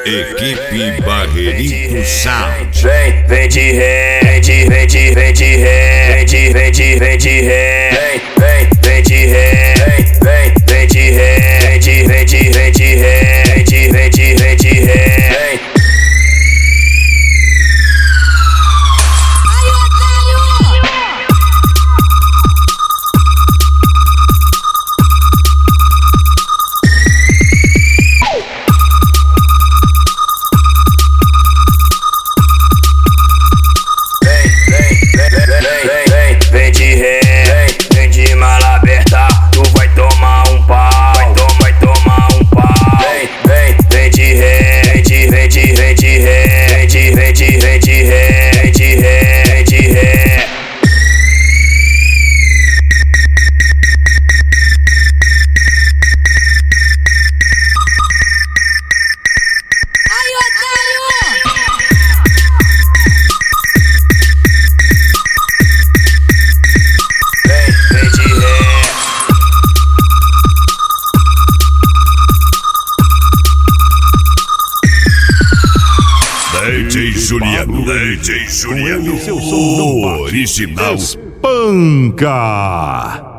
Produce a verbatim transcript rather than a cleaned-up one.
Equipe Barreirinho Sound. Vem, vem de ré, vem de, vem de, vem de ré, vem de, vem de, vem de ré, vem, vem, vem de ré, vem, vem, vem de ré, vem de, vem de, vem de ré, vem de, vem de, vem de ré, vem. Vem de ré, vem de mala aberta, tu vai tomar um pau, vai tomar, vai tomar um pau. Vem, vem, vem de ré, vem de, vem de, vem de ré, vem de, vem de, vem de ré, vem de ré, vem de ré. Ai, otário! D J Juliano, D J Juliano, seu som não bate. original. Espanca!